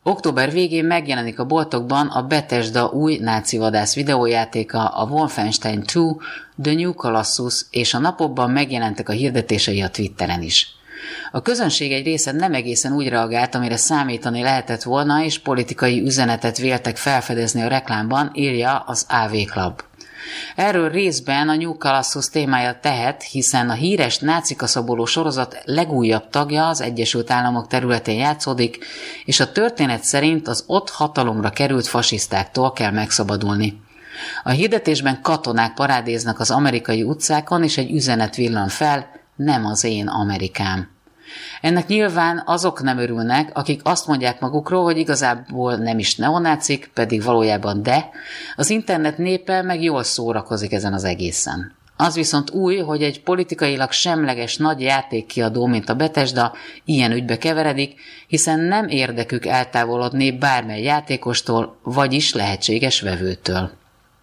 Október végén megjelenik a boltokban a Bethesda új náci vadász videójátéka, a Wolfenstein 2, The New Colossus, és a napokban megjelentek a hirdetései a Twitteren is. A közönség egy része nem egészen úgy reagált, amire számítani lehetett volna, és politikai üzenetet véltek felfedezni a reklámban, írja az AV Club. Erről részben a New Colossus témája tehet, hiszen a híres nácika szaboló sorozat legújabb tagja az Egyesült Államok területén játszódik, és a történet szerint az ott hatalomra került fasisztáktól kell megszabadulni. A hirdetésben katonák parádéznak az amerikai utcákon, és egy üzenet villan fel: nem az én Amerikám. Ennek nyilván azok nem örülnek, akik azt mondják magukról, hogy igazából nem is neonácik, pedig valójában az internet népe meg jól szórakozik ezen az egészen. Az viszont új, hogy egy politikailag semleges nagy játékkiadó, mint a Bethesda ilyen ügybe keveredik, hiszen nem érdekük eltávolodni bármely játékostól, vagyis lehetséges vevőtől.